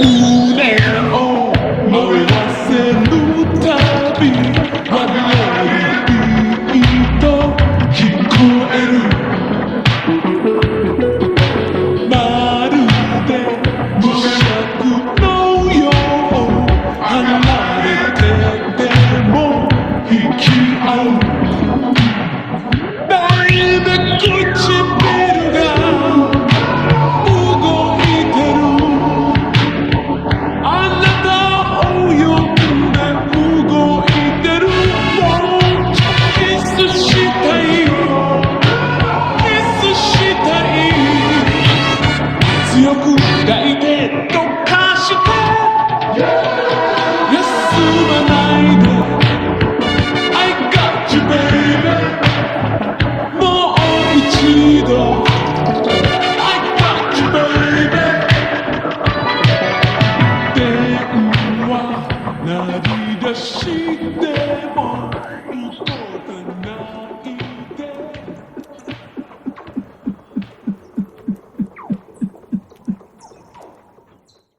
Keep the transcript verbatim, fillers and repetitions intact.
胸を燃えらせるたび割り合いビート聞こえるまるで磁石のよう離れてても引き合う唇が動いてるあなたを呼んで動いてるもうキスしたいキスしたい強く抱いて溶かして休まないで I got you baby もう一度 I got you baby 電話鳴り出しても